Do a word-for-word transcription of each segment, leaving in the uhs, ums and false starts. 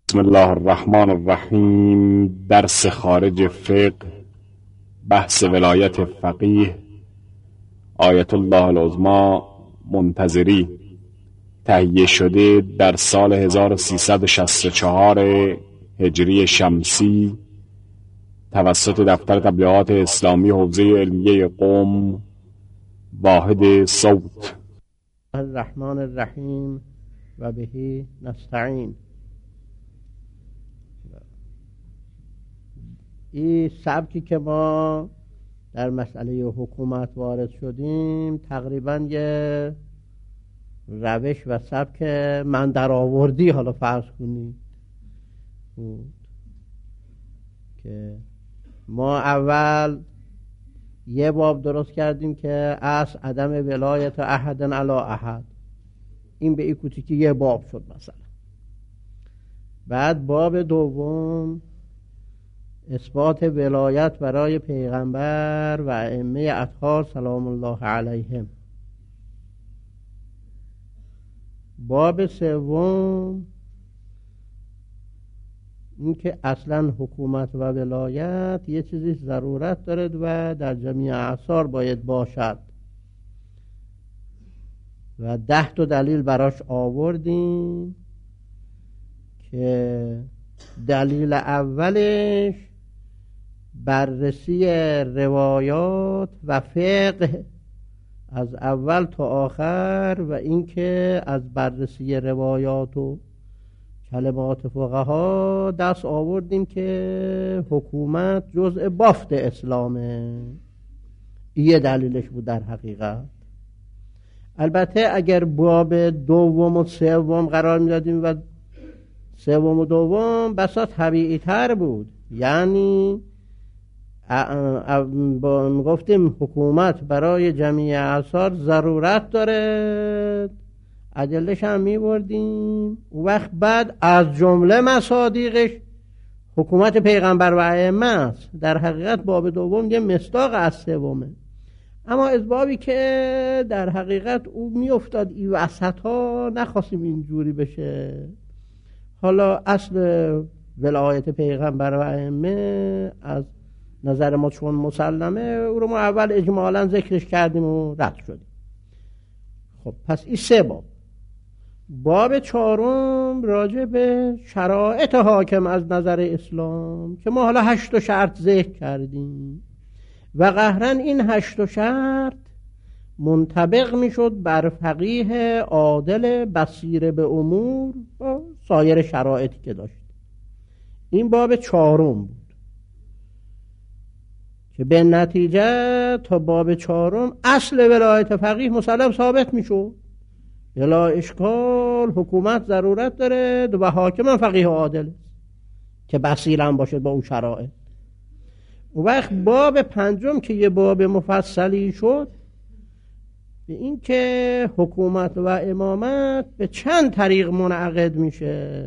بسم الله الرحمن الرحیم. درس خارج فقه، بحث ولایت فقیه آیت الله العظمی منتظری، تهیه شده در سال هزار و سیصد و شصت و چهار هجری شمسی توسط دفتر تبلیغات اسلامی حوزه علمیه قم، واحد صوت. الرحمن الرحیم و بهی نستعین. این سبکی که ما در مسئله حکومت وارد شدیم تقریبا یه روش و سبک من در آوردی حالا فرض کنید بود که ما اول یه باب درست کردیم که از عدم ولایت احد علی احد، این به این کوچیکی یه باب شد مثلا. بعد باب دوم اثبات ولایت برای پیغمبر و ائمه اطهار سلام الله علیهم. باب سوم این که اصلا حکومت و ولایت یه چیزی ضرورت دارد و در جمیع اعصار باید باشد و ده تا دلیل براش آوردیم که دلیل اولش بررسی روایات و فقه از اول تا آخر و اینکه از بررسی روایات و کلمات فقها دست آوردیم که حکومت جزء بافت اسلامه. این دلیلش بود در حقیقت. البته اگر باب دوم و سوم قرار میدادیم و سوم و دوم بسا طبیعی تر بود، یعنی گفتیم حکومت برای جمیع اعصار ضرورت داره، ادله‌ش هم می‌بردیم. وقت بعد از جمله مصادیقش حکومت پیغمبر و ائمه است. در حقیقت باب دوم یه مصداق از سومه، اما از بابی که در حقیقت او میافتاد این وسط‌ها نخواستیم اینجوری بشه. حالا اصل ولایت پیغمبر و ائمه از نظر ما چون مسلمه، او رو ما اول اجمالا ذکرش کردیم و رد شدیم. خب پس این سه باب. باب چهارم راجع به شرایط حاکم از نظر اسلام که ما حالا هشت شرط ذکر کردیم و قهرن این هشت شرط منطبق میشد بر فقیه عادل بصیر به امور و سایر شرایطی که داشت. این باب چهارم بود که به نتیجه تا باب چهارم اصل ولایت فقیه مسلم ثابت میشد. بلا اشکال حکومت ضرورت داره و حاکم فقیه عادل که بصیر هم باشه با اون شرایط. اون وقت باب پنجم که یه باب مفصلی شد به این که حکومت و امامت به چند طریق منعقد میشه.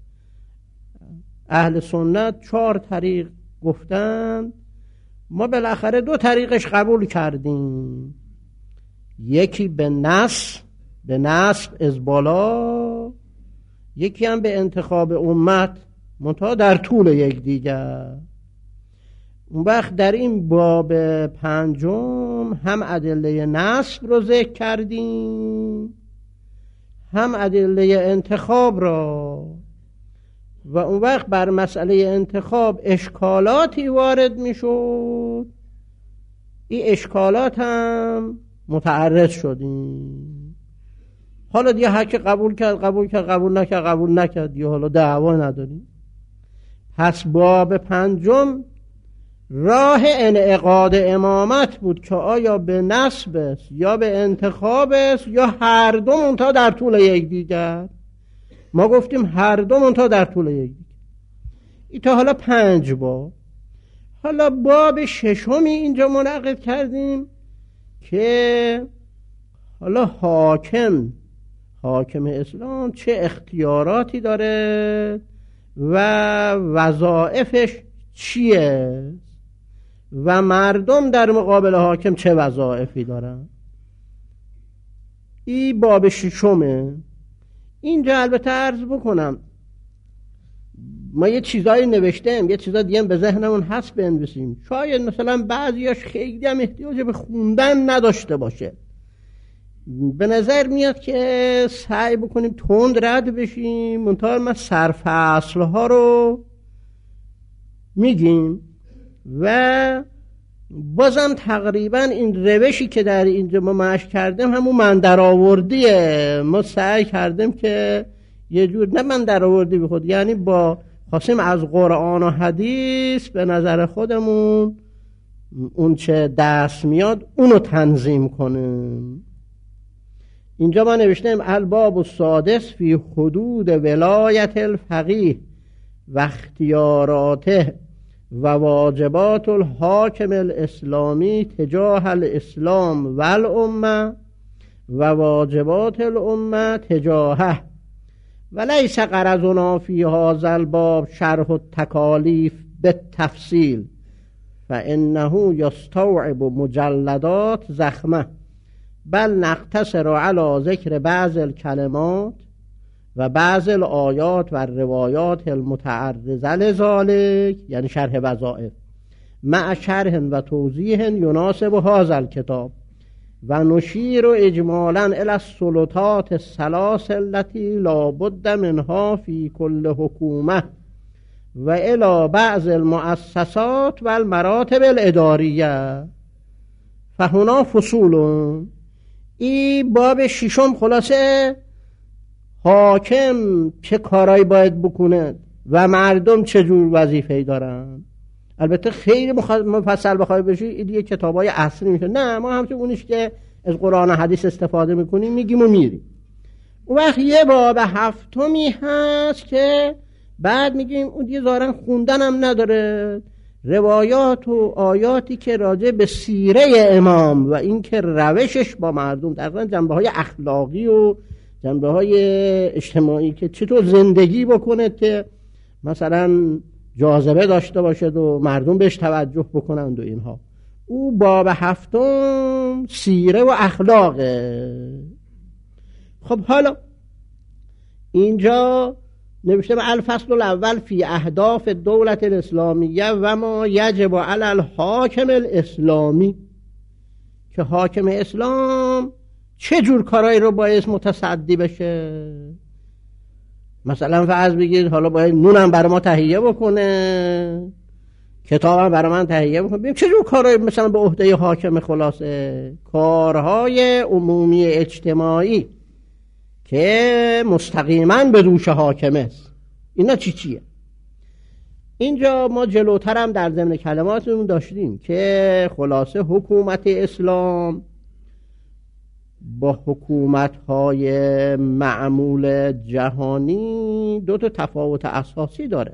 اهل سنت چهار طریق گفتن، ما بالاخره دو طریقش قبول کردیم. یکی به نص به نصب از بالا، یکی هم به انتخاب امت منتها در طول یک دیگر. اون وقت در این باب پنجم هم ادله نصب رو ذکر کردیم هم ادله انتخاب را، و اون وقت بر مسئله انتخاب اشکالاتی وارد می شد. این اشکالات هم متعرض شدیم. حالا دیگه هر که قبول کرد قبول کرد، قبول نکرد قبول نکرد، دیگه حالا دعوا نداریم. پس باب پنجم راه انعقاد امامت بود که آیا به نسب است یا به انتخاب است یا هر دو منتها در طول یک دیگر. ما گفتیم هر دو منتها در طول یک دیگر. این تا حالا پنج باب. حالا باب ششمی اینجا منعقد کردیم که حالا حاکم حاکم اسلام چه اختیاراتی داره و وظایفش چیه و مردم در مقابل حاکم چه وظایفی دارن. این باب ششمه. اینجا البته عرض بکنم ما یه چیزایی نوشتیم، یه چیزا دیگه به ذهنمون هست بنویسیم. شاید مثلا بعضیاش خیلی هم احتیاج به خوندن نداشته باشه. به نظر میاد که سعی بکنیم تند رد بشیم، منتها ما سرفصل ها رو میگیم و بازم تقریبا این روشی که در اینجا ما مشق کردیم همون من در آوردیه. ما سعی کردیم که یه جور نه من در آوردی به خود، یعنی با خواستیم از قرآن و حدیث به نظر خودمون اون چه دست میاد اونو تنظیم کنیم. اینجا ما نوشتیم الباب السادس فی حدود ولایت الفقیه و اختیاراته و واجبات الحاکم الاسلامی تجاه الاسلام و الامه و واجبات الامه تجاهه و لیس غرضنا فی هذا الباب شرح التکالیف بالتفصیل فانه یستوعب مجلدات زخمه بل نقتصر علی ذکر بعض الکلمات و بعض الآیات و روایات المتعرضه لذالک، یعنی شرح وظائف، مع شرح و توضیح یناسب هذا الکتاب و نشیر اجمالا الی السلطات الثلاث التي لا بد منها فی کل حکومه و الی بعض المؤسسات و المراتب الاداریه فهنا فصول. این باب ششم خلاصه حاکم چه کارایی باید بکنه و مردم چه جور وظیفه‌ای دارن. البته خیلی مفصل بخوای بشی این دیگه کتابای اصلی میشه، نه ما همچون اونیش که از قرآن و حدیث استفاده میکنیم میگیم و میریم. اون وقت یه باب هفتمی هست که بعد میگیم اون دیگه ظاهرا خوندن هم نداره، روایات و آیاتی که راجع به سیره امام و این که روشش با مردم تقریبا جنبه های اخلاقی و جنبه های اجتماعی که چطور زندگی بکنه که مثلا جاذبه داشته باشد و مردم بهش توجه بکنند و اینها. او باب هفتم سیره و اخلاقه. خب حالا اینجا نوشته الفصل الاول فی اهداف دولت الاسلامیه و ما یجب علی الحاکم الاسلامی، که حاکم اسلام چه جور کارایی رو باید متصدی بشه. مثلا فرض بگید حالا باید نونم برای ما تهیه بکنه، کتابم برای من تهیه بکنه. ببین چه جور کارایی مثلا به عهده حاکم خلاصه کارهای عمومی اجتماعی که مستقیما به دوش حاکم است، اینا چی چیه؟ اینجا ما جلوتر هم در ضمن کلماتمون داشتیم که خلاصه حکومت اسلام با حکومت‌های معمول جهانی دو تا تفاوت اساسی داره.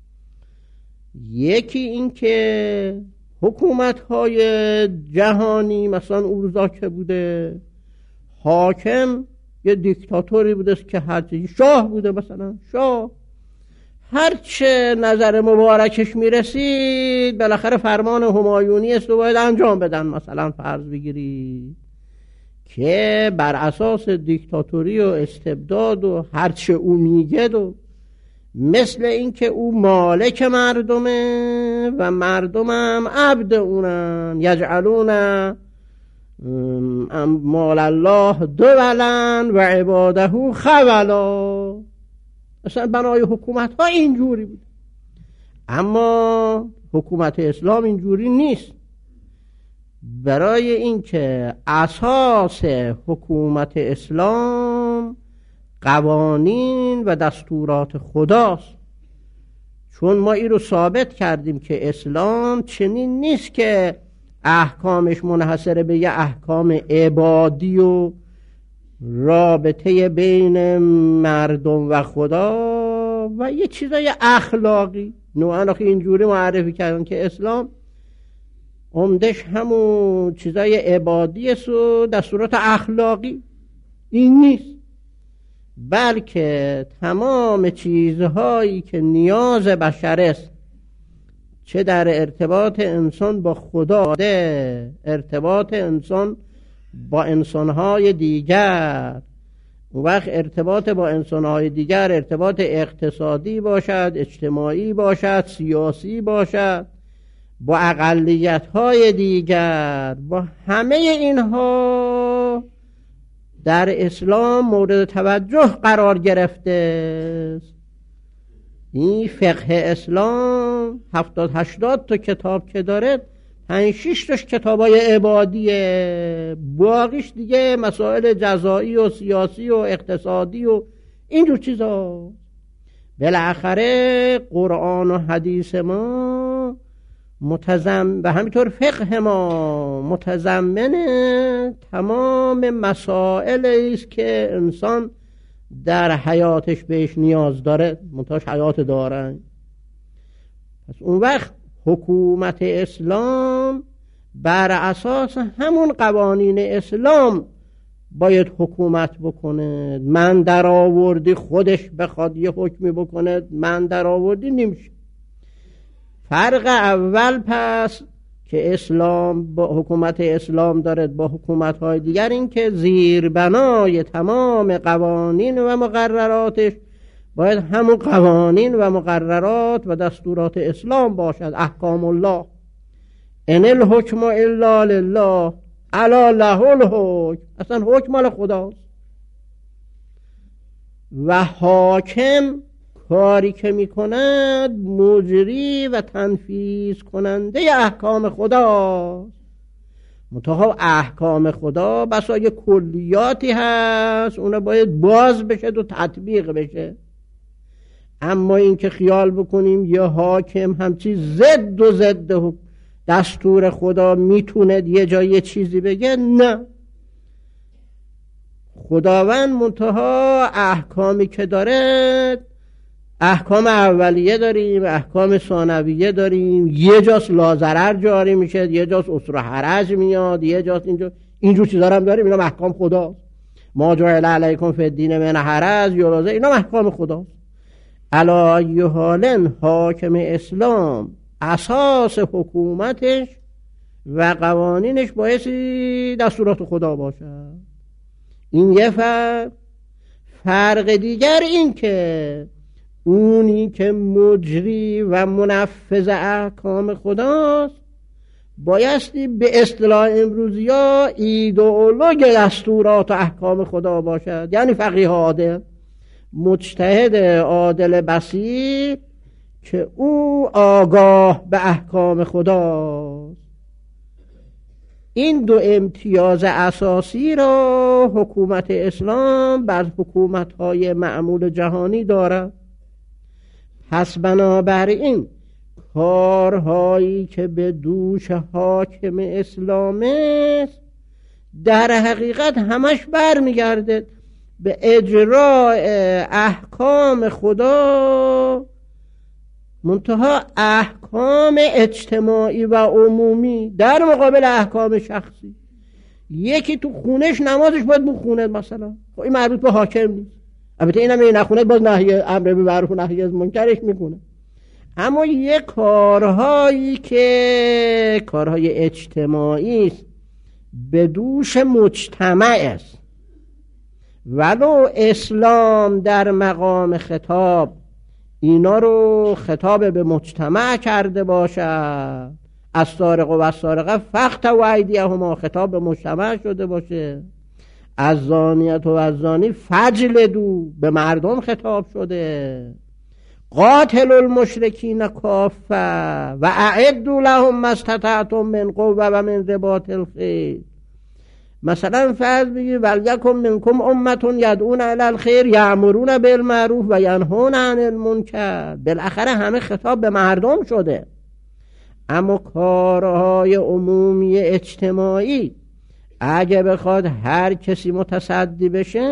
یکی این که حکومت‌های جهانی مثلا اون روزا که بوده حاکم یه دیکتاتوری بوده که هرچی شاه بوده، مثلا شاه هرچه نظر مبارکش میرسید بالاخره فرمان همایونی است و باید انجام بدن. مثلا فرض بگیرید که بر اساس دیکتاتوری و استبداد و هرچه او میگه و مثل این که او مالک مردمه و مردمم عبد اونن، یجعلون مال الله دولا و عباده خولا. اصلا بنای حکومت ها اینجوری بود، اما حکومت اسلام اینجوری نیست. برای اینکه اساس حکومت اسلام قوانین و دستورات خداست، چون ما این رو ثابت کردیم که اسلام چنین نیست که احکامش منحصر به یه احکام عبادی و رابطه بین مردم و خدا و یه چیزای اخلاقی. نوعا اینجوری معرفی کردن که اسلام عمدش همون چیزای عبادی است و دستورات اخلاقی. این نیست، بلکه تمام چیزهایی که نیاز بشر است، چه در ارتباط انسان با خدا، ارتباط انسان با انسانهای دیگر، اون وقت ارتباط با انسانهای دیگر ارتباط اقتصادی باشد، اجتماعی باشد، سیاسی باشد، با اقلیت‌های دیگر، با همه اینها در اسلام مورد توجه قرار گرفته. این فقه اسلام هفتاد هشتاد تا کتاب که داره، پنج شش تاش کتابای عبادیه، باقیش دیگه مسائل جزایی و سیاسی و اقتصادی و اینجور چیزا. بالاخره قرآن و حدیث ما متضمن و همینطور فقه ما متضمن تمام مسائلی است که انسان در حیاتش بهش نیاز داره، منتهاش حیات دارن. پس اون وقت حکومت اسلام بر اساس همون قوانین اسلام باید حکومت بکنه. من در آوردی خودش بخواد یه حکمی بکنه، من در آوردی نمیشه. فرق اول پس که اسلام با حکومت اسلام دارد با حکومت‌های دیگر این که زیربنای تمام قوانین و مقرراتش باید همون قوانین و مقررات و دستورات اسلام باشد. احکام الله، ان الحکم الا لله الا له الحکم، اصلا حکم مال خداست. و حاکم کاری که میکند مجری و تنفیذ کننده احکام خداست. منتها احکام خدا بسا یه کلیاتی هست، اونا باید باز بشه و تطبیق بشه. اما این که خیال بکنیم یه حاکم همچی ضد و ضد دستور خدا میتونه یه جای یه چیزی بگه، نه. خداوند منتها احکامی که داره، احکام اولیه داریم، احکام ثانویه داریم، یه جاست لازرر جاری میشه، یه جاست اسر و حرج میاد، یه جاست اینجا اینجور چیزا هم داریم. اینا احکام خداست. ما جعل علیکم فی الدین من حرج یرازه، اینا احکام خداست. علی ای حال حاکم اسلام اساس حکومتش و قوانینش بایستی دستورات خدا باشه. این یه فرق. فرق دیگر این که اونی که مجری و منفذ احکام خداست بایستی به اصطلاح امروزی ها ایدئولوگ دستورات و احکام خدا باشد، یعنی فقیه عادل، مجتهد عادل بصیر که او آگاه به احکام خداست. این دو امتیاز اساسی را حکومت اسلام بر حکومت‌های معمول جهانی دارد. پس بنابراین کارهایی که به دوش حاکم اسلام است در حقیقت همش برمیگرده به اجرای احکام خدا، منتها احکام اجتماعی و عمومی در مقابل احکام شخصی. یکی تو خونش نمازش باید بخونه مثلا، خب این مربوط به حاکم نیست. البته اینم این نخونه باز نهی امر به معروف و نهی از منکرش میکنه. اما یه کارهایی که کارهای اجتماعی است به دوش مجتمع است، ولو اسلام در مقام خطاب اینا رو خطاب به مجتمع کرده باشد، از سارق و سارقه فقط و ایدیهما خطاب به مجتمع شده باشه، از زانیت و از زانی فجلدو به مردم خطاب شده، قاتل المشرکین کافه و اعدوا لهم ما استطعتم من قوة و من رباط الخیل. مثلا فرض بگیر ولیکم منکم امة یدعون الی الخیر یأمرون بالمعروف و ینهون عن المنکر. بالاخره همه خطاب به مردم شده. اما کارهای عمومی اجتماعی اگه بخواد هر کسی متصدی بشه،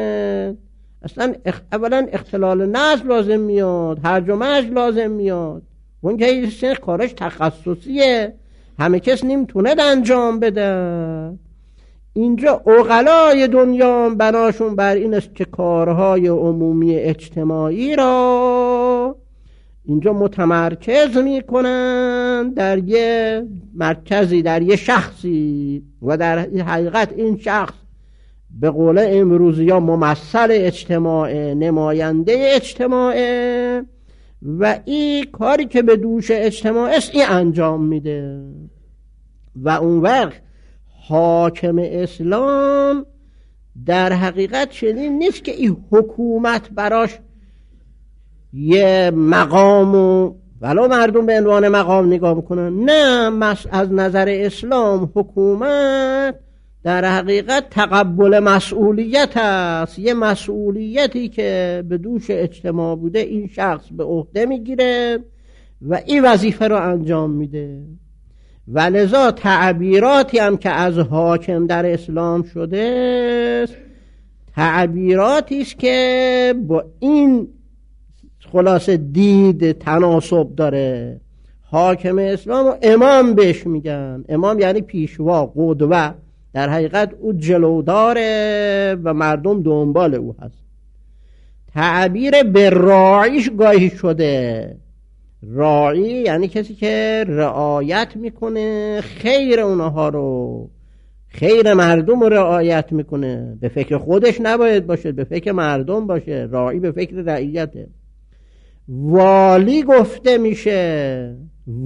اصلا اولا اختلال نسل لازم میاد، هرج و مرج لازم میاد. اون که این کارش تخصصیه، همه کس نمیتونه انجام بده. اینجا عقلای دنیا بناشون بر این است که کارهای عمومی اجتماعی را اینجا متمرکز میکنن در یه مرکزی، در یه شخصی، و در حقیقت این شخص به قول امروزی ها ممثل اجتماع، نماینده اجتماع، و این کاری که به دوش اجتماع است این انجام میده. و اون وقت حاکم اسلام در حقیقت چنین نیست که این حکومت براش یه مقام و ولو مردم به عنوان مقام نگاه میکنن، نه، از نظر اسلام حکومت در حقیقت تقبل مسئولیت است. یه مسئولیتی که به دوش اجتماع بوده این شخص به عهده میگیره و این وظیفه رو انجام میده. و لذا تعبیراتی هم که از حاکم در اسلام شده است تعبیراتی است که با این خلاصه دید تناسب داره. حاکم اسلام و امام بهش میگن. امام یعنی پیشوا، قدوه. در حقیقت او جلوداره و مردم دنبال او هست. تعبیر به راعیش گاهی شده. راعی یعنی کسی که رعایت میکنه خیر اونها رو، خیر مردم رو رعایت میکنه. به فکر خودش نباید باشه، به فکر مردم باشه. راعی به فکر رعیته. والی گفته میشه.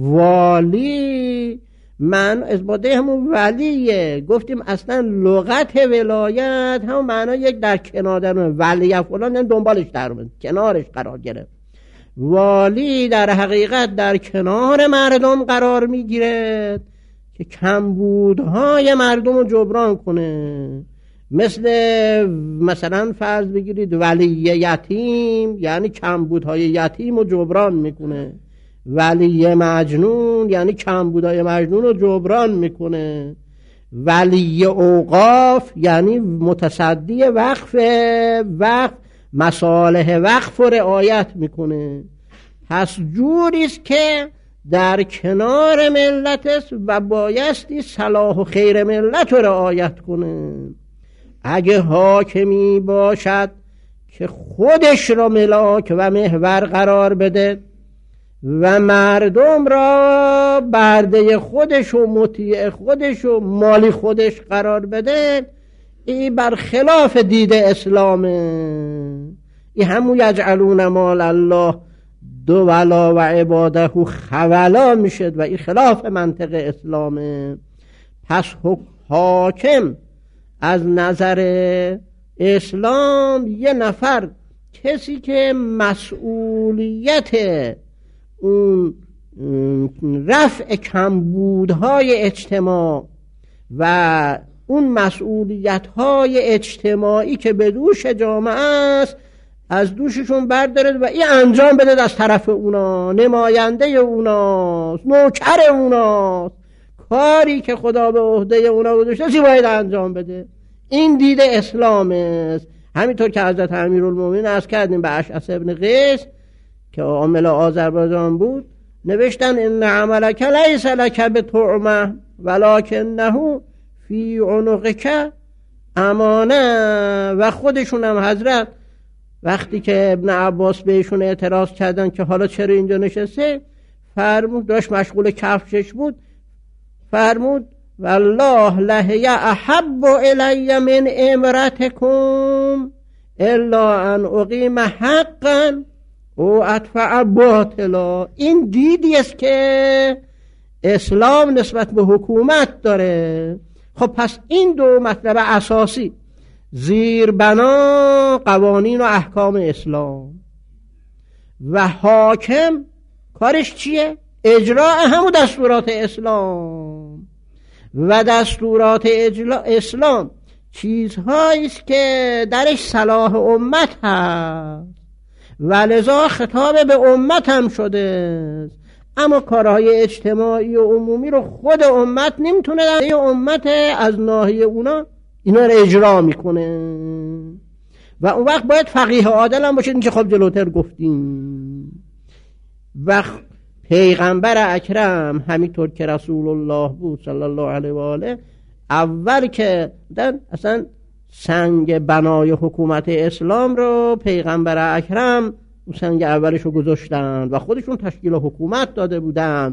والی من از باده همون ولیه. گفتیم اصلا لغت ولایت همون معنا یک در کنار دارن، ولی فلان یعنی دنبالش در اومد، کنارش قرار گرفت. والی در حقیقت در کنار مردم قرار میگیره که کمبودهای مردم رو جبران کنه. مثل مثلا فرض بگیرید ولی یتیم، یعنی کمبودهای یتیم رو جبران میکنه. ولی مجنون یعنی کمبودهای مجنون رو جبران میکنه. ولی اوقاف یعنی متصدی وقف وقف مصالح وقف رو رعایت میکنه. پس جوریست که در کنار ملت است و بایستی صلاح و خیر ملت رو رعایت کنه. اگه حاکمی باشد که خودش را ملاک و محور قرار بده و مردم را برده خودش و مطیع خودش و مالی خودش قرار بده، این برخلاف دید اسلامه. این همون یجعلون مال الله دولا و عباده خولا میشد و این خلاف منطق اسلامه. پس حاکم از نظر اسلام یه نفر کسی که مسئولیت اون رفع کمبودهای اجتماع و اون مسئولیت‌های اجتماعی که به دوش جامعه است از دوششون بردارد و این انجام بده از طرف اونا، نماینده اوناست، نوکر اوناست. کاری که خدا به عهده اونا گذاشته سی باید انجام بده. این دید اسلام است. همینطور که حضرت امیرالمومنین عرض کردیم به اشعث ابن قیس که عامل آذربایجان بود، نوشتن ان عملک لیس لک بطعمه ولکنه فی عنقک امانه. و خودشون هم حضرت وقتی که ابن عباس بهشون اعتراض کردن که حالا چرا اینجا نشسته، فرمود، داشت مشغول کفشش بود، فرمود والله لهی احب الی من امرتکم الا ان اقیم حقا او ادفع باطلا. این دیدی است که اسلام نسبت به حکومت داره. خب پس این دو مطلب اساسی زیربنا قوانین و احکام اسلام و حاکم کارش چیه؟ اجراء همون دستورات اسلام. و دستورات اسلام چیزهایی است که درش صلاح امت هست و لذا خطاب به امت هم شده. اما کارهای اجتماعی و عمومی رو خود امت نمیتونه، در امت از ناحیه اونا اینا رو اجرا میکنه و اون وقت باید فقیه عادل هم باشه. این که خب جلوتر گفتیم. و پیغمبر اکرم همینطور که رسول الله بود صلی الله علیه و آله، اول که اصلا سنگ بنای حکومت اسلام رو پیغمبر اکرم سنگ اولش رو گذاشتن و خودشون تشکیل حکومت داده بودن.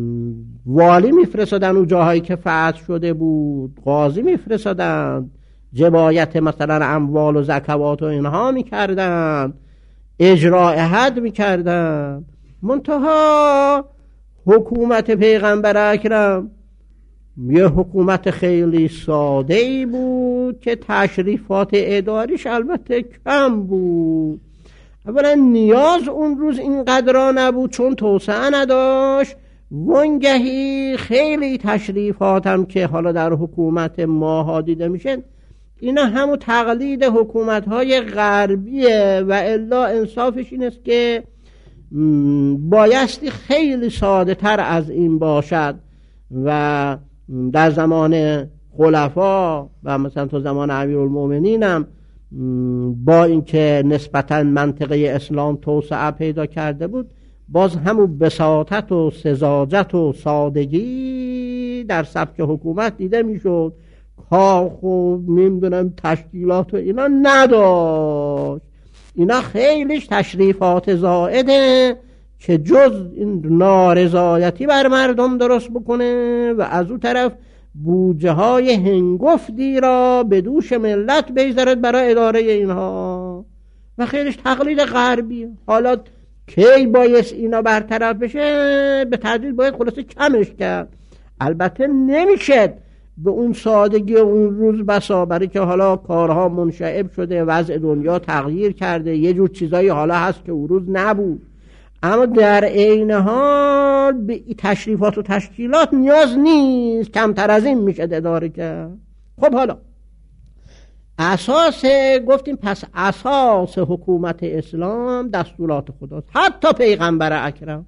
والی میفرستادن اون جاهایی که فتح شده بود، قاضی میفرستادن، جبایت مثلا اموال و زکوات و اینها میکردن، اجراء حد میکردن. منتها حکومت پیغمبر اکرم یه حکومت خیلی ساده ای بود که تشریفات اداریش البته کم بود. اولا نیاز اون روز اینقدر نبود چون توسعه نداشت، وانگهی خیلی تشریفات هم که حالا در حکومت ماها دیده میشه اینا همون تقلید حکومت های غربیه، و الا انصافش این است که بایستی خیلی ساده تر از این باشد. و در زمان خلفا و مثلا تو زمان امیرالمومنین هم با اینکه نسبتا منطقه اسلام توسعه پیدا کرده بود، باز همون بساطت و سذاجت و سادگی در سبک حکومت دیده میشد. کاخ و نمیدونم تشکیلات و اینا نداشت. اینا خیلیش تشریفات زائده که جز این نارضایتی بر مردم درست بکنه و از اون طرف بودجه های هنگفتی را به دوش ملت بگذارد برای اداره اینها، و خیلیش تقلید غربی. حالا کی بایست اینا برطرف بشه؟ به تدریج باید خلاصه کمش کرد. البته نمیشه به اون سادگی اون روز بسا، برای که حالا کارها منشعب شده، وضع دنیا تغییر کرده، یه جور چیزایی حالا هست که اون روز نبود. اما در عین حال به تشریفات و تشکیلات نیاز نیست، کمتر از این میشه اداره کرد. خب حالا اساس گفتیم، پس اساس حکومت اسلام دستورات خداست، حتی پیغمبر اکرم.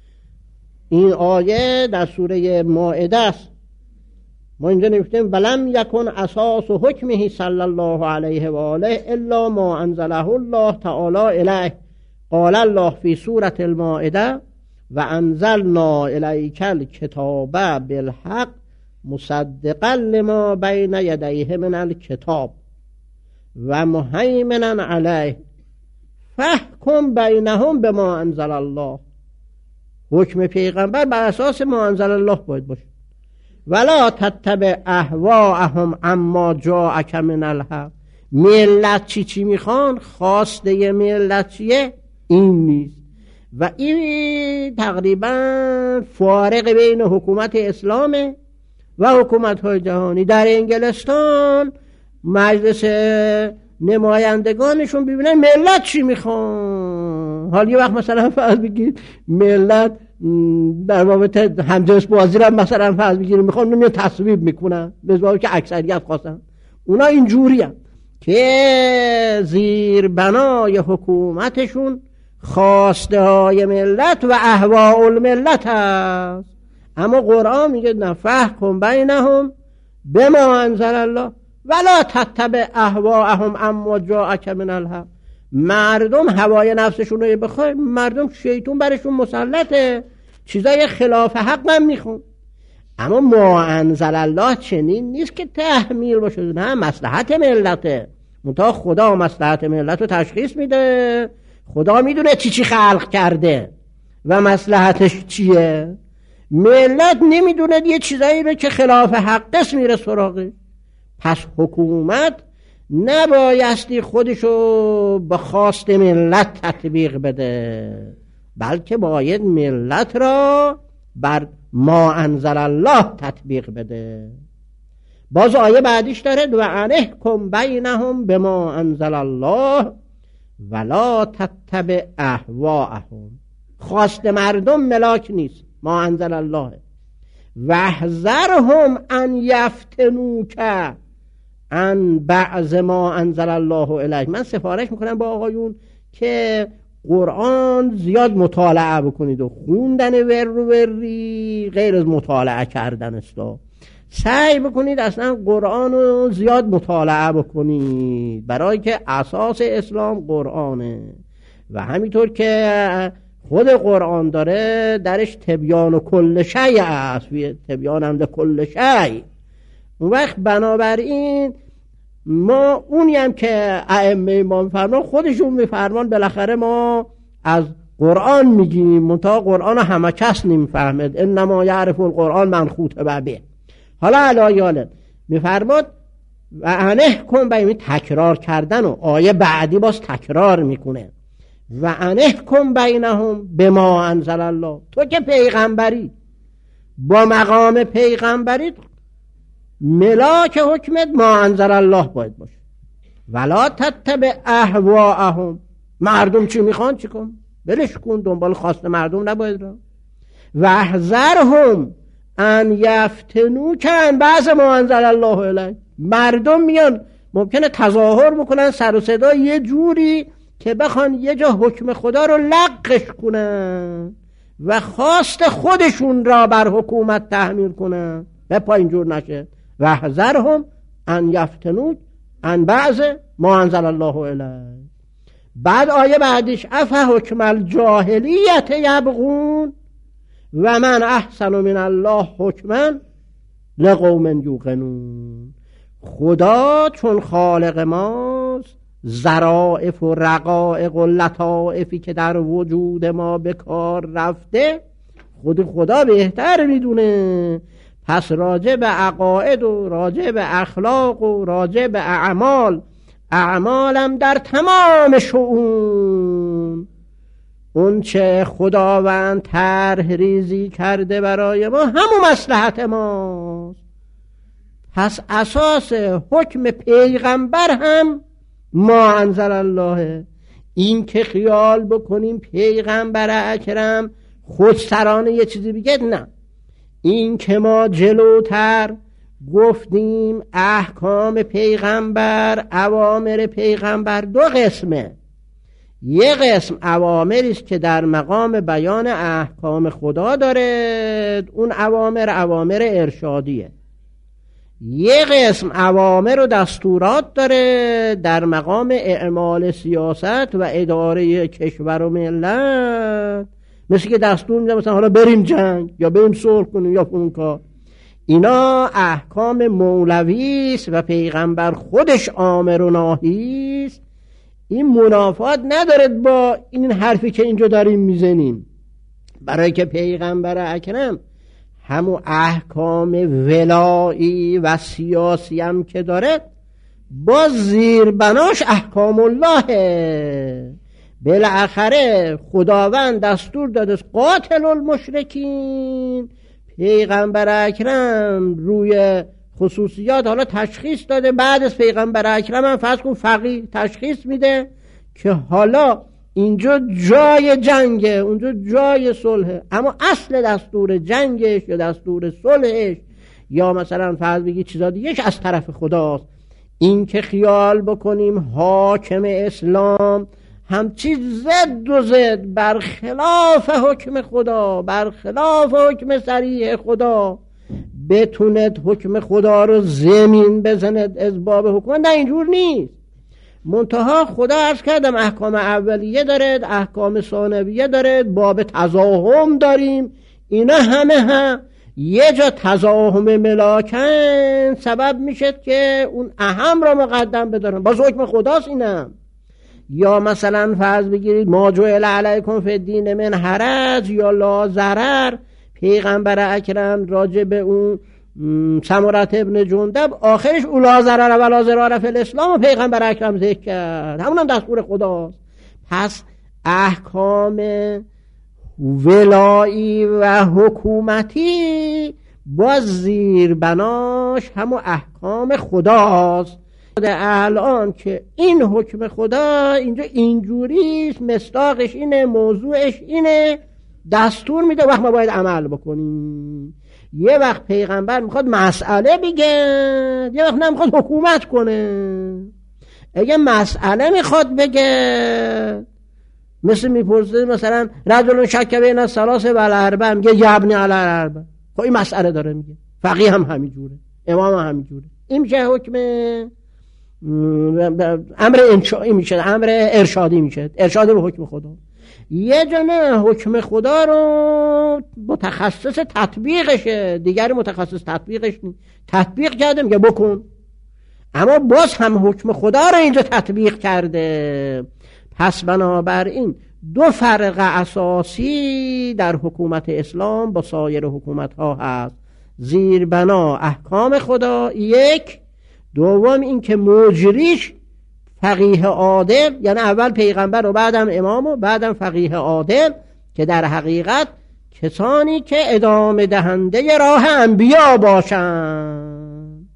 این آیه در سوره مائده است. ما اینجا نوشتیم ولم یکن اساس حکمه صلی الله علیه و آله الا ما انزله الله تعالی الیه. قال الله فی سوره المائده و انزلنا الیک الکتاب بالحق مصدقا لما بین یدیه من الکتاب و مهیمنا علیه فاحکم بینهم بما انزل الله. حکم پیغمبر بر اساس ما انزل الله باید باشه. ولا تتبع اهواءهم اما جاءک من الحق. ملت چی چی میخوان، خواسته ملت چیه، این نیست. و این تقریبا فارق بین حکومت اسلامه و حکومت های جهانی. در انگلستان مجلس نمایندگانشون ببینن ملت چی میخوان. حالا یه وقت مثلا فرض بگید ملت در بابت همجنس بازی را مثلا فرض بگیریم میخوان نمیان تصویب میکنن به بابت که اکثریت خواستن. اونا اینجوری هم که زیر بنای حکومتشون خواسته های ملت و اهواء الملت هست. اما قرآن میگه نه، فاحکم بینهم بما انزل الله ولا تتبع اهواءهم اما جاءک من الحق. مردم هوای نفسشون رو بخواه، مردم شیطون برشون مسلطه، چیزای خلاف حق هم میخون. اما ما انزل الله چنین نیست که تحمیل باشه، نه، مصلحت ملته. منتها خدا مصلحت ملت رو تشخیص میده. خدا میدونه چی چی خلق کرده و مصلحتش چیه. ملت نمیدونه یه چیزایی رو که خلاف حقش میره سراغه. پس حکومت نبایستی خودشو به خواست ملت تطبیق بده، بلکه باید ملت را بر ما انزل الله تطبیق بده. باز آیه بعدیش داره و انحکم بینهم بما انزل الله ولا تتبع اهواءهم. خواست مردم ملاک نیست، ما انزل الله. واحذرهم ان یفتنوک عن بعض ما انزل الله الیک. من سفارش میکنم با آقایون که قرآن زیاد مطالعه بکنید و خوندن ور و وری غیر از مطالعه کردن است. سعی بکنید اصلا قرآن رو زیاد مطالعه بکنید، برای که اساس اسلام قرآنه و همینطور که خود قرآن داره درش تبیان و کل شیء است، تبیان هم کل شیء. اون وقت بنابراین ما اونی هم که ائمه ما میفرمان خودشون میفرمان، بالاخره ما از قرآن میگیم، منتها قرآن همه کس نمیفهمد. انما یعرف القرآن من خطب به. حالا علایاله میفرماد و انه کن بین تکرار کردن و آیه بعدی باز تکرار میکنه و انه کن بینهم به ما انزل الله. تو که پیغمبری با مقام پیغمبری ملاک حکمت ما انزل الله باید باشه. ولا تتبع اهواءهم، مردم چی میخوان چی کن، بلش کن، دنبال خواست مردم نباید را. و احذرهم ان یفتنوک عن بعض ما انزل الله الیک. مردم میان ممکنه تظاهر بکنن، سر و صدا یه جوری که بخوان یه جا حکم خدا رو لغوش کنن و خواست خودشون را بر حکومت تحمیل کنن. به پا اینجور نشه. و احذرهم ان یفتنوک عن بعض ما انزل الله الیک. بعد آیه بعدش افه حکم الجاهلیت یبغون و من احسن من الله حکما لقوم یوقنون. خدا چون خالق ماست، ظرائف و رقائق و لطائفی که در وجود ما به کار رفته خود خدا بهتر میدونه. پس راجع به عقاید و راجع به اخلاق و راجع به اعمال، اعمالم در تمام شؤون اون چه خداوند طرح ریزی کرده برای ما همون مصلحت ماست. پس اساس حکم پیغمبر هم ما انزل الله. این که خیال بکنیم پیغمبر اکرم خودسرانه یه چیزی بگه، نه. این که ما جلوتر گفتیم احکام پیغمبر، اوامر پیغمبر دو قسمه. یه قسم اوامری است که در مقام بیان احکام خدا داره، اون اوامر اوامر ارشادیه. یه قسم اوامر و دستورات داره در مقام اعمال سیاست و اداره کشور و ملت، مثل که دستور میده مثلا حالا بریم جنگ یا بریم صلح کنیم یا اون کار. اینا احکام مولوی است و پیغمبر خودش آمر و ناهی است. این منافات نداره با این حرفی که اینجا داریم میزنیم، برای که پیغمبر اکرم همون احکام ولایی و سیاسی هم که داره با زیربناش احکام الله. بالاخره خداوند دستور داده قاتل المشرکین. پیغمبر اکرم روی خصوصیات حالا تشخیص داده، بعد از پیغمبر اکرم هم فرض کن فقیه تشخیص میده که حالا اینجا جای جنگه، اونجا جای صلحه، اما اصل دستور جنگش یا دستور صلحش یا مثلا فرض بگی چیزا دیگهش از طرف خداست. این که خیال بکنیم حاکم اسلام همچی زد و زد برخلاف حکم خدا، برخلاف حکم صریح خدا بتوند حکم خدا رو زمین بزند از باب حکومت، نه اینجور نیست. منتها خدا عرض کردم احکام اولیه دارد، احکام ثانویه دارد، باب تزاحم داریم. اینا همه هم یه جا تزاحم ملاکن سبب میشه که اون اهم را مقدم بدارن، باز حکم خداست اینم. یا مثلا فرض بگیرید ما جعل علیکم فی الدین من حرج یا لا ضرر. پیغمبر اکرم راجع به اون سمرة ابن جندب آخرش اولا ضرر ولا ضرار فی الاسلام و پیغمبر اکرم ذکر کرد، همون هم دستور خداست. پس احکام ولایی و حکومتی با زیربناش همون احکام خداست. الان که این حکم خدا اینجا اینجوریست، مصداقش اینه، موضوعش اینه، دستور میده وقت ما باید عمل بکنیم. یه وقت پیغمبر میخواد مسئله بگه، یه وقت نمیخواد حکومت کنه. اگه مسئله میخواد بگه مثل میپرسه مثلا رجل شک بین الثلاث و الاربع، میگه یبنی علی الاربع. خب این مسئله داره میگه. فقیه هم همینجوره، امام هم همینجوره. این میشه حکم امر انشائی میشه، امر ارشادی میشه، ارشاد به حکم خدا. یه جنه حکم خدا رو متخصص تطبیقشه، دیگری متخصص تطبیقش نیست. تطبیق کرده میگه بکن، اما باز هم حکم خدا رو اینجا تطبیق کرده. پس بنابراین دو فرق اساسی در حکومت اسلام با سایر حکومت ها هست. زیربنا احکام خدا یک، دوم این که مجریش فقیه عادل، یعنی اول پیغمبر و بعدم امام و بعدم فقیه عادل، که در حقیقت کسانی که ادامه دهنده راه انبیا باشند.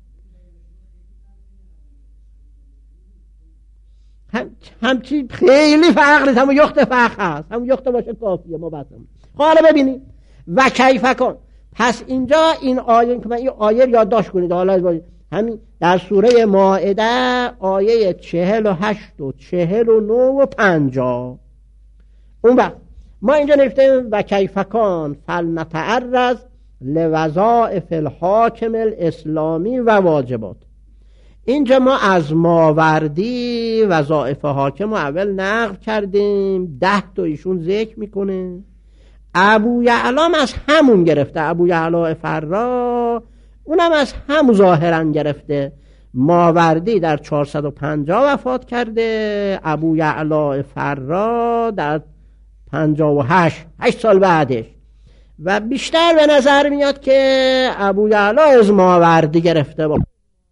هم همچی خیلی فرق نیست، همون یخت فرق هست، همون یخت باشه کافیه. ما بسیم. حالا ببینید و کیف کن. پس اینجا این آیه که من این آیه یادداشت کنید، حالا همین در سوره مائده آیه چهل و هشت و چهل و نه و پنجاه. اون وقت ما اینجا نوشته و کیف کان فلنتعرض لوظائف الحاکم الاسلامی و واجبات. اینجا ما از ماوردی وظایف حاکم رو اول نقل کردیم، ده تا ایشون ذکر میکنه. ابو یعلام از همون گرفته، ابو یعلا فرا اونم از هم ظاهرا گرفته. ماوردی در چهارصد و پنجاه وفات کرده، ابو یعلا فرا در پنجاه و هشت، هشت سال بعدش. و بیشتر به نظر میاد که ابو یعلا از ماوردی گرفته با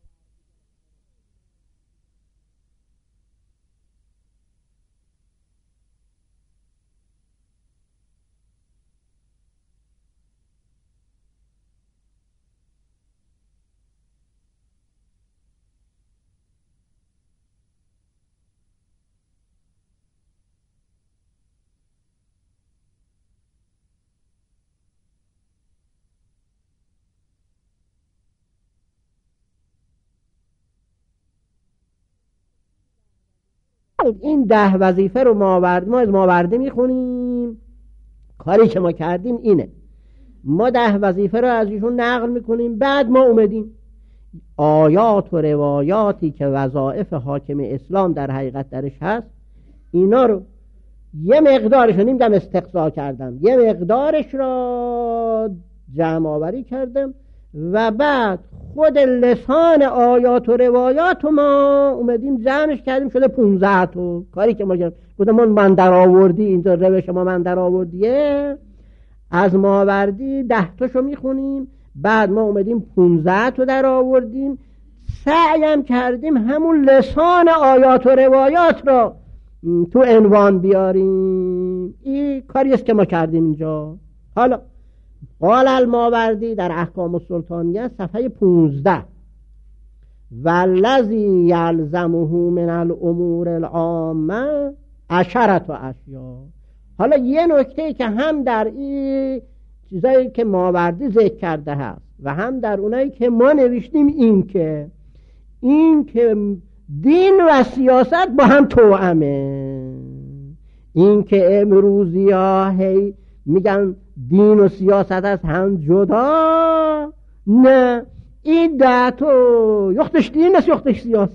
این ده وظیفه رو ماورد ما از ماورده میخونیم. کاری که ما کردیم اینه، ما ده وظیفه رو از ایشون نقل میکنیم، بعد ما اومدیم آیات و روایاتی که وظایف حاکم اسلام در حقیقت درش هست اینا رو یه مقدارش رو نمیدم استقصا کردم، یه مقدارش را جمع آوری کردم و بعد خود لسان آیات و روایات رو ما اومدیم جمعش کردیم، شده پونزده تا. کاری که ما کردیم گفتم ما من در آوردی، اینجا روش ما من در آوردیه، از ماوردی ده تاشو میخونیم، بعد ما اومدیم پونزده تا در آوردیم، سعیم کردیم همون لسان آیات و روایات رو تو عنوان بیاریم. این کاریست که ما کردیم اینجا. حالا قال الماوردی در احکام السلطانیه صفحه پونزده والذی یلزمه من الامور العامه عشرة اشیاء. حالا یه نکته که هم در این چیزایی که ماوردی ذکر کرده هست و هم در اونایی که ما نوشتیم، این که این که دین و سیاست با هم توأمه. این که امروزی ها هی میگن دین و سیاست از هم جدا، نه، این ده تو یختش دین است یختش سیاست.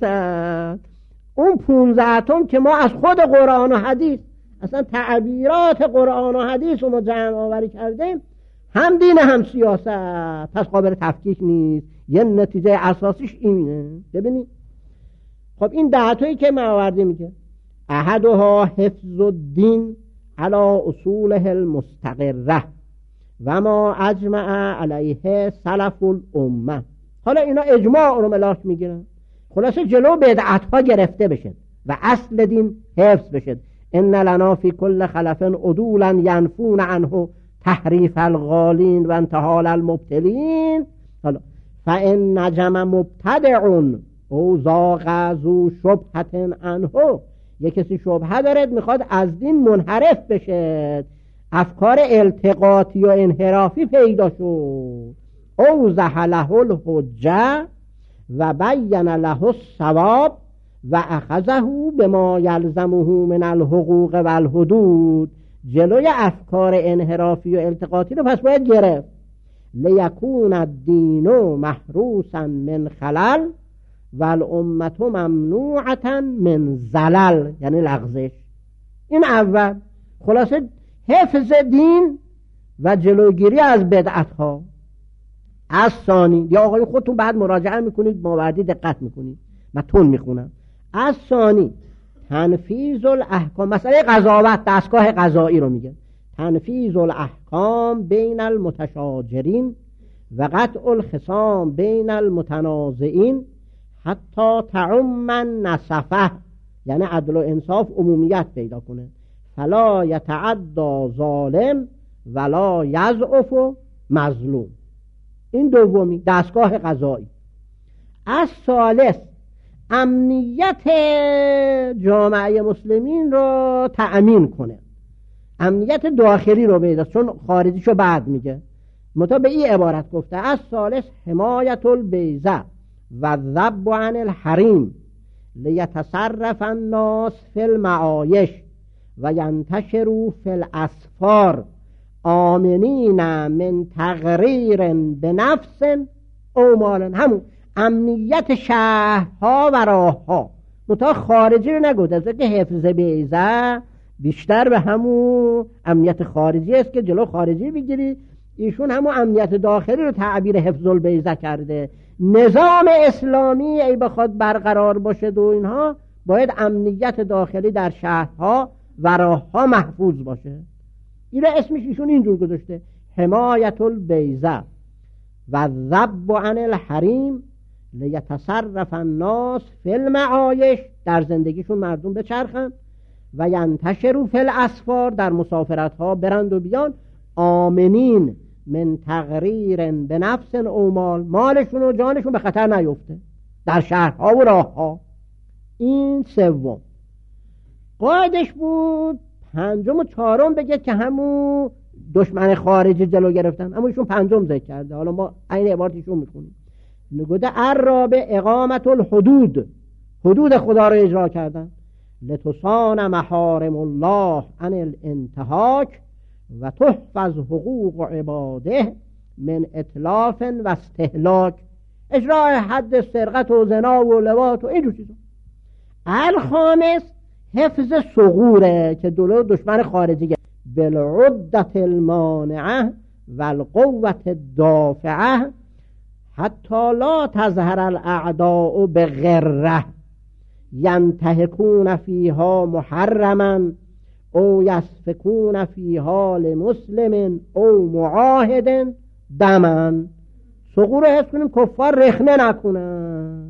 اون پونزده تون که ما از خود قرآن و حدیث اصلا تعبیرات قرآن و حدیث رو ما جمع آوری کردیم، هم دین هم سیاست، پس قابل تفکیک نیست. یه نتیجه اساسیش اینه. ببینید خب این ده تویی که ما آورده میگه احدها حفظ الدین علی اصوله المستقره و ما اجمع علیه سلف الامه. حالا اینا اجماع رو ملاک میگیرن، خلاصه جلو بدعت ها گرفته بشه و اصل دین حفظ بشه. ان لنا فی کل خلف عدولا ینفون عنه تحریف الغالین و انتحال المبتلین. حالا فان نجم مبتدع او زاغ ذو شبهة عنه، یک کسی شبهه دارد میخواد از دین منحرف بشه، افکار التقاطی و انحرافی پیدا شد، او زحله الحجه و بین له الصواب و اخذه بما یلزمه من الحقوق و الحدود. جلوی افکار انحرافی و التقاطی رو پس باید گرفت. لیکون الدین محروسا من خلل و الامت ممنوعتا من زلل، یعنی لغزش. این اول خلاصه حفظ دین و جلوگیری از بدعت ها. از ثانی، یا آقای خودتون بعد مراجعه میکنید، ماوردی دقت میکنید، من تون میخونم. از ثانی تنفیذ الاحکام، مسئله قضاوت، دستگاه قضایی رو میگه. تنفیذ الاحکام بین المتشاجرین و قطع الخصام بین المتنازعین حتی تعم نصفه، یعنی عدل و انصاف عمومیت پیدا کنه. فلا یتعدی ظالم ولا یضعف مظلوم. این دومی دستگاه قضایی. از ثالث امنیت جامعه مسلمین رو تأمین کنه، امنیت داخلی رو بیدست، چون خارجیشو بعد میگه. متا به این عبارت گفته از ثالث حمایت البیضه و ذب عن الحریم لیتصرف الناس فی المعایش و ینتشروا فی الاسفار آمنین من تغریر بنفس او مال. همون امنیت شهرها و راهها. متا خارجی رو نگفته، از که حفظ بیضه بیشتر به همون امنیت خارجی است که جلو خارجی بگیری. ایشون همون امنیت داخلی رو تعبیر حفظ البیضه کرده. نظام اسلامی ای بخواد برقرار باشه و اینها، باید امنیت داخلی در شهرها و راهها محفوظ باشه. این اسمش ایشون اینجور گذاشته، حمایت البیضه و ذب عن الحریم لیتصرف الناس فی المعایش، در زندگیشون مردم بچرخن، و ینتشروا فی الاسفار، در مسافرت ها برند و بیان، آمنین من تغریر به نفس او مال، مالشون و جانشون به خطر نیفته در شهرها و راهها. این سوم. قاعدش بود پنجم و چهارم بگه که همون دشمن خارجی جلو گرفتن، اما ایشون پنجم ذکر کرده. حالا ما این عبارتشون میخونیم. نگوده الرابع اقامت الحدود، حدود خدا رو اجرا کردن. لتصان محارم الله عن الانتهاک و تحفظ حقوق عباده من اتلاف و استهلاک. اجرای حد سرقت و زنا و لواط و اینجور چیزا. الخامس حفظ ثغوره که دلو دشمن خارجی بالعدت المانعه و القوت الدافعه حتی لا تظهر الاعداء بغره ینتهکون فیها محرما او یسفکون فیها لمسلم او معاهد دمن. ثغور حفظ کنیم کفار رخنه نکنن،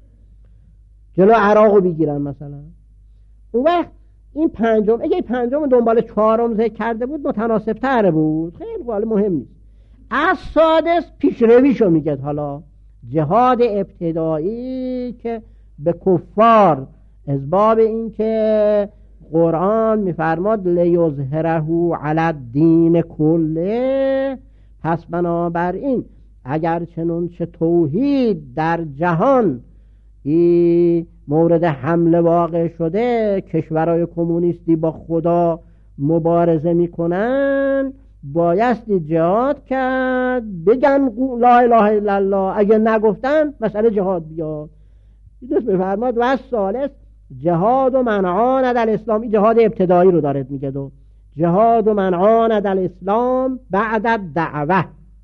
جلو عراقو بگیرن مثلا. اون وقت این پنجم، اگه پنجم دنبال چهارم ذکر کرده بود متناسب تره بود، خیلی والا مهم نیست. از سادس پیشرویشو میگه. حالا جهاد ابتدایی که به کفار از باب این که قرآن میفرماد لیظهره علی الدین کله، پس بنابراین اگر چنون چه توحید در جهان این مورد حمله واقع شده، کشورهای کمونیستی با خدا مبارزه میکنن، بایستی جهاد کرد. بگن لا اله الا الله، اگه نگفتن مسئله جهاد بیاد. این میفرماد و از ثالث جهاد و منعان در اسلام. این جهاد ابتدایی رو دارد میگه. دو جهاد و منعان در اسلام بعد دعوه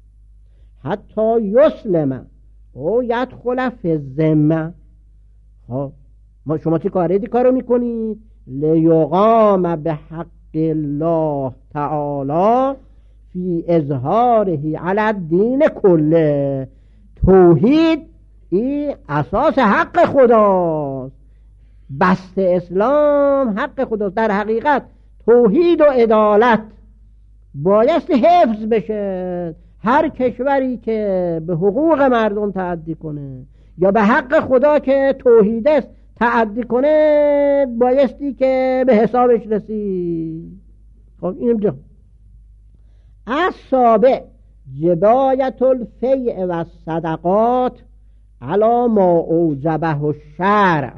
حتی یسلم او یدخل فی الذمه. خب ما شما چی کاره دی کارو میکنید؟ لیقام به حق الله تعالی فی اظهاره علی الدین کله. توحید این اساس حق خداست، بست اسلام حق خداست. در حقیقت توحید و عدالت بایست حفظ بشه. هر کشوری که به حقوق مردم تعدی کنه یا به حق خدا که توحید است تعدی کنه، بایستی که به حسابش رسید. خب اینم جا از سابع جبایت الفیع و صدقات علا ما اوجبه الشرع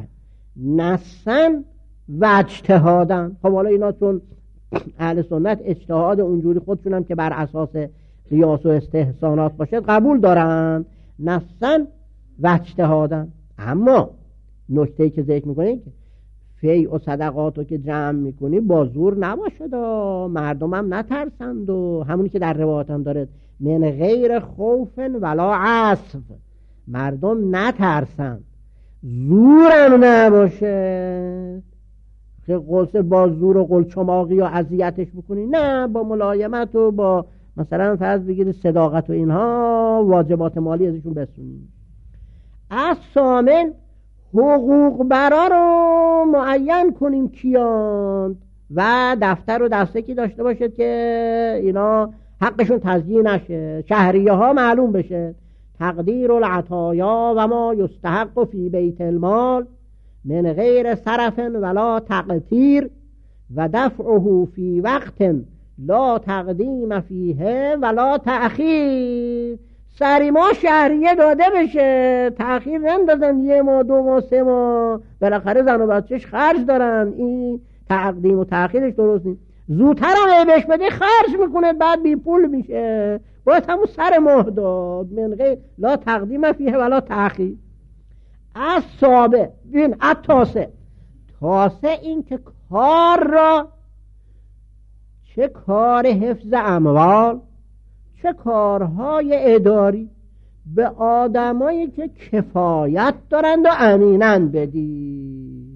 نصا و اجتهادن. خب حالا اینا چون اهل سنت اجتهاد اونجوری خودشون هم که بر اساس قیاس و استحسانات باشد قبول دارن، نصا و اجتهادن. اما نکته‌ای که ذکر میکنه که فیع و صدقاتو که جمع میکنی با زور نباشد و مردم هم نترسند، و همونی که در روایت هم داره من غیر خوف ولا عصف، مردم نترسند، زورم نباشه که قلص با زور و قلچماقی و اذیتش بکنی، نه با ملایمت و با مثلا فرض بگیری صداقت و اینها واجبات مالی ازشون بسونی. از ثامن حقوق برا رو معین کنیم کیان و دفتر و دستکی داشته باشه که اینا حقشون تضییع نشه، شهریه ها معلوم بشه. تقدیر العطایا و ما یستحق فی بیت المال من غیر صرف ولا تقتیر و دفعه فی وقت لا تقدیم فیه ولا تأخیر. سری ما شهریه داده بشه، تأخیر نندازن یه ماه دو ماه سه ماه، بالاخره زن و بچهش خرج دارن، این تقدیم و تأخیرش درست نیست. زودتر هم بهش بده خرج میکنه بعد بی پول میشه، باید همون سر ماه داد. من غیر لا تقدیم فیه ولا تأخیر. از سابه ببین از تاسه تاسه این که کار را، چه کار حفظ اموال چه کارهای اداری، به آدمایی که کفایت دارند و امینن بدی.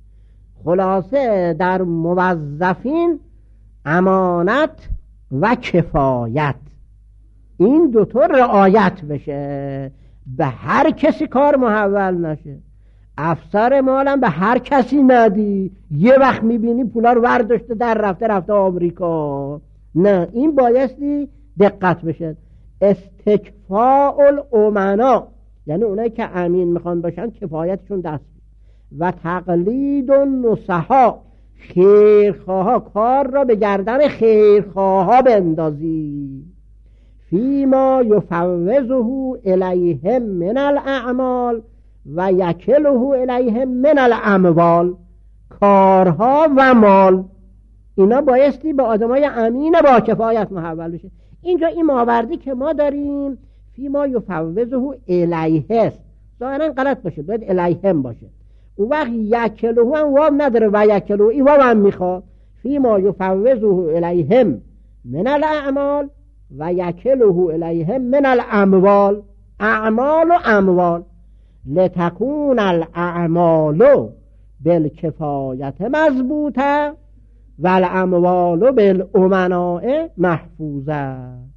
خلاصه در موظفین امانت و کفایت، این دوتا رعایت بشه، به هر کسی کار محول نشه. افسر مالم به هر کسی ندی، یه وقت میبینی پولا رو ورداشته در رفته رفته آمریکا. نه، این بایستی دقت بشه. استکفاء الامنا، یعنی اونایی که امین میخوان باشن کفایتشون دست بید. و تقلید النصحا، خیرخواها کار را به گردن خیرخواها بندازی. فیما یفوضه الیهم من الاعمال و یکله الیهم من الاموال، کارها و مال اینا بایستی به آدمای امین با کفایت محول بشه. اینجا این ماوردی که ما داریم فیما یفوضه الیه است، ظاهرا غلط باشه، باید الیهم باشه. اون وقت یکله هم واو نداره و یکله ای واو هم میخواد. فیما یفوضه الیهم من الاعمال و یکله الیهم من الاموال، اعمال و اموال. لتکون الاعمال بالکفایت مضبوطه و الاموال بالامناء محفوظه.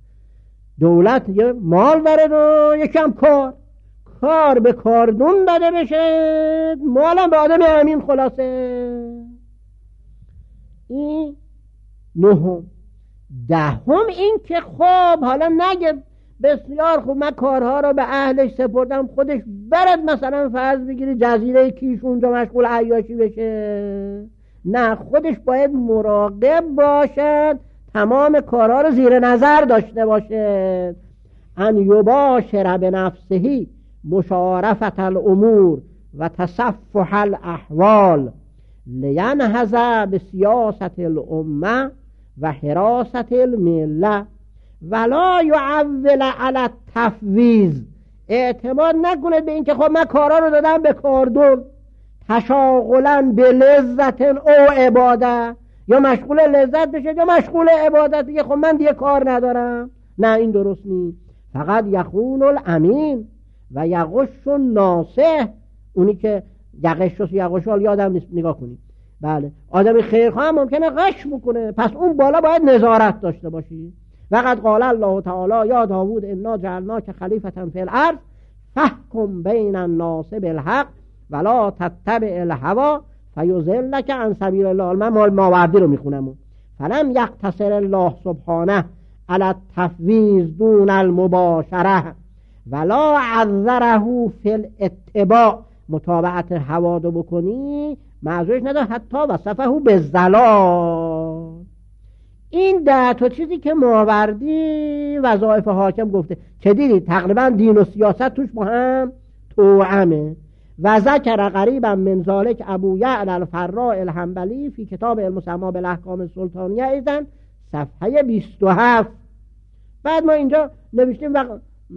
دولت یه مال داره و یکم کار کار به کاردون داده بشه، مالم به آدم امین. خلاصه این نهم. دهم این که خب حالا نگه بسیار خوب من کارها رو به اهلش سپردم، خودش برد مثلا فرض بگیری جزیره کیش اونجا مشغول عیاشی بشه. نه، خودش باید مراقب باشد، تمام کارها رو زیر نظر داشته باشه. ان یباشر بنفسه مشارفت الامور و تصفح الاحوال لینهض بسیاست الامه و حراست المله ولا یعول علی التفویض. اعتماد نکنید به این که خب من کارا رو دادم به کاردون، تشاغلا به لذت او عباده، یا مشغول لذت بشه یا مشغول عبادت، دیگه خب من دیگه کار ندارم. نه، این درست نیست. فقط یخون الامین و یغش الناصح. اونی که یغش و یغش ها یادم نیست، نگاه کنید. بله، آدم خیرخواه هم ممکنه غش بکنه، پس اون بالا باید نظارت داشته باشی. وقد قال الله تعالی یا داوود انا جعلناک خلیفة فی الارض فاحکم بین الناس بالحق ولا تتبع الهوی فیضلک عن سبیل الله. من مال ماوردی رو میخونم. فلم یقتصر الله سبحانه علی التفویض دون المباشره ولا عذره فی الاتباع. متابعت هوادو بکنی معذورش نداره، حتی وصفه بالضلال. این ده تا چیزی که ماوردی وظایف حاکم گفته چه دیدید تقریبا دین و سیاست توش با هم توأمه. و ذکر قریبا من ذالک ابو یعلا الفراء الحنبلی فی کتاب المسمى بالاحکام السلطانیه ایضا صفحه بیست و هفت. بعد ما اینجا نوشتیم و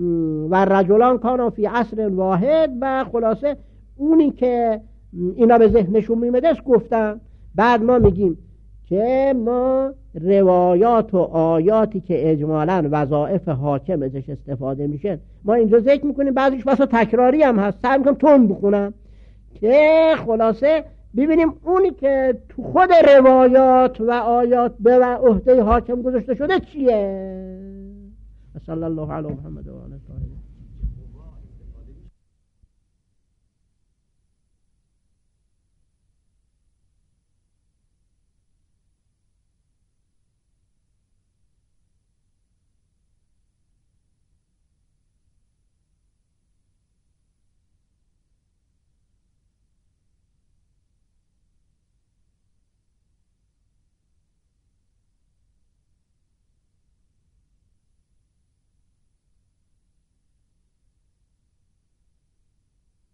و رجلان کانوا فی عصر واحد، و خلاصه اونی که اینا به ذهنشون میمده است گفتن. بعد ما میگیم که ما روایات و آیاتی که اجمالاً وظایف حاکم ازش استفاده میشه ما اینجا ذکر میکنیم، بعضیش بسا تکراری هم هست، سعی میکنم تون بخونم که خلاصه ببینیم اونی که تو خود روایات و آیات به عهده حاکم گذاشته شده چیه. صلی الله علی محمد و آله.